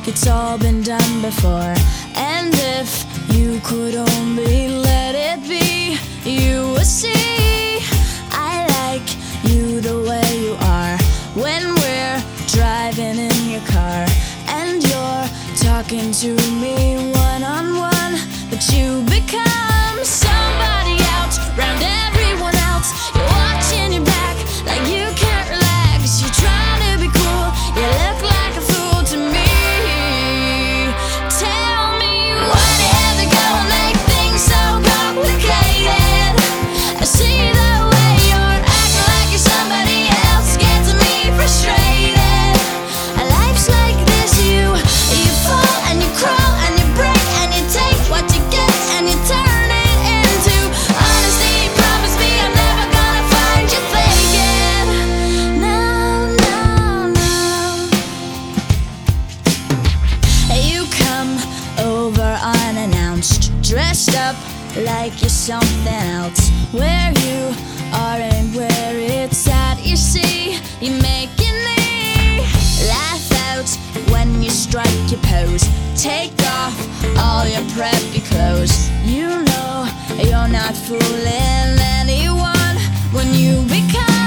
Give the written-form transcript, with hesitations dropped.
it's all been done before. And if you could only let it be, you would see I like you the way you are. When we're driving in your car and you're talking to me one-on-one, but you become somebody else round everyone else. You're watching your back like you can't relax. You're trying to be cool, you look like a fool to me. Tell me why do you have to go and make things so complicated? I see the way you're acting like you're somebody else, gets me frustrated. Life's like this, you fall and you crawl and you break and you take what you get and you turn it into honesty. Promise me I'm never gonna find you faking. No, no, no. You come over unannounced, dressed up like you're something else. Where you are and where it's at, you see, you're making me laugh out when you strike your pose. Take off all your preppy clothes. You know you're not fooling anyone when you become